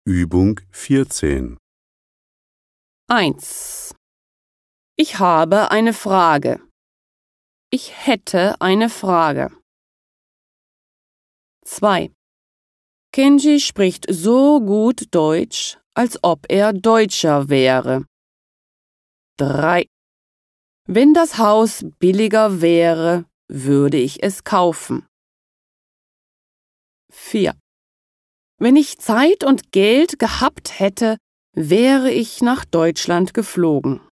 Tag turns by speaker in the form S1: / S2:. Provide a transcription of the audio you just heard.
S1: Übung 14.
S2: 1. Ich habe eine Frage. Ich hätte eine Frage. 2. Kenji spricht so gut Deutsch, als ob er Deutscher wäre. 3. Wenn das Haus billiger wäre, würde ich es kaufen. 4. Wenn ich Zeit und Geld gehabt hätte, wäre ich nach Deutschland geflogen.